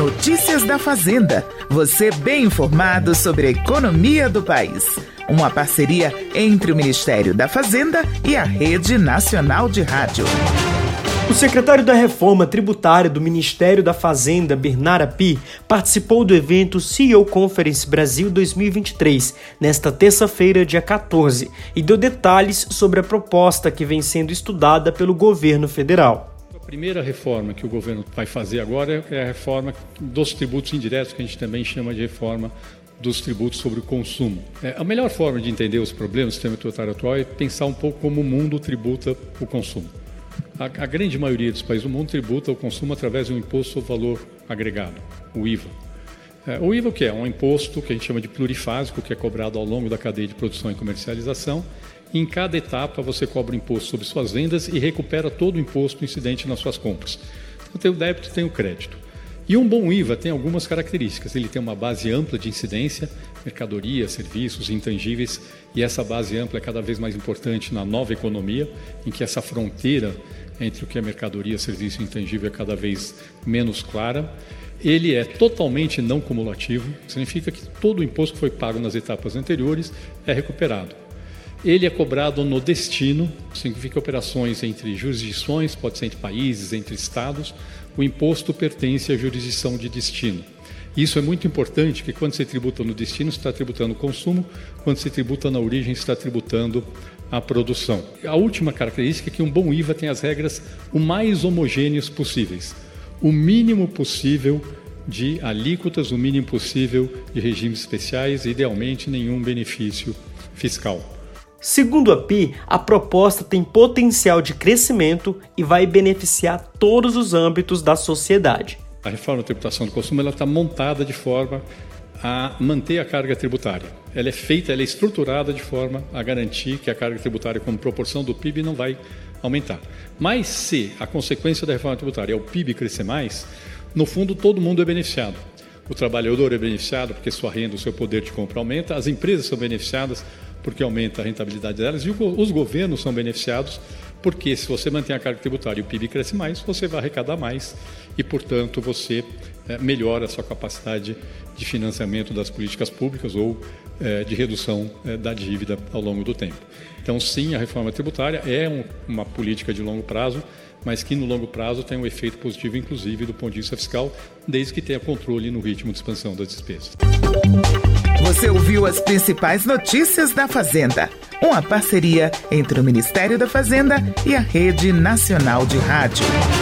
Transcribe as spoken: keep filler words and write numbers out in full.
Notícias da Fazenda. Você bem informado sobre a economia do país. Uma parceria entre o Ministério da Fazenda e a Rede Nacional de Rádio. O secretário da Reforma Tributária do Ministério da Fazenda, Bernard Api, participou do evento C E O Conference Brasil dois mil e vinte e três, nesta terça-feira, dia quatorze, e deu detalhes sobre a proposta que vem sendo estudada pelo governo federal. A primeira reforma que o governo vai fazer agora é a reforma dos tributos indiretos, que a gente também chama de reforma dos tributos sobre o consumo. É, a melhor forma de entender os problemas do sistema tributário atual é pensar um pouco como o mundo tributa o consumo. A, a grande maioria dos países do mundo tributa o consumo através de um imposto ao valor agregado, o I V A. É, o I V A o que é? Um imposto que a gente chama de plurifásico, que é cobrado ao longo da cadeia de produção e comercialização. E em cada etapa você cobra o imposto sobre suas vendas e recupera todo o imposto incidente nas suas compras. Então tem o débito e tem o crédito. E um bom I V A tem algumas características. Ele tem uma base ampla de incidência, mercadorias, serviços, intangíveis, e essa base ampla é cada vez mais importante na nova economia, em que essa fronteira entre o que é mercadoria, serviço e intangível é cada vez menos clara. Ele é totalmente não cumulativo, significa que todo o imposto que foi pago nas etapas anteriores é recuperado. Ele é cobrado no destino, significa operações entre jurisdições, pode ser entre países, entre estados. O imposto pertence à jurisdição de destino. Isso é muito importante, porque quando você tributa no destino, você está tributando o consumo, quando você tributa na origem, você está tributando a produção. A última característica é que um bom I V A tem as regras o mais homogêneas possíveis. O mínimo possível de alíquotas, o mínimo possível de regimes especiais e, idealmente, nenhum benefício fiscal. Segundo a Api, a proposta tem potencial de crescimento e vai beneficiar todos os âmbitos da sociedade. A reforma da tributação do consumo está montada de forma a manter a carga tributária. Ela é feita, ela é estruturada de forma a garantir que a carga tributária, como proporção do P I B, não vai aumentar. Mas se a consequência da reforma tributária é o P I B crescer mais, no fundo todo mundo é beneficiado. O trabalhador é beneficiado porque sua renda, o seu poder de compra aumenta, as empresas são beneficiadas porque aumenta a rentabilidade delas, e os governos são beneficiados porque, se você mantém a carga tributária e o P I B cresce mais, você vai arrecadar mais e, portanto, você é, melhora a sua capacidade de financiamento das políticas públicas ou é, de redução é, da dívida ao longo do tempo. Então, sim, a reforma tributária é um, uma política de longo prazo, mas que no longo prazo tem um efeito positivo, inclusive do ponto de vista fiscal, desde que tenha controle no ritmo de expansão das despesas. Você ouviu as principais notícias da Fazenda, uma parceria entre o Ministério da Fazenda e a Rede Nacional de Rádio.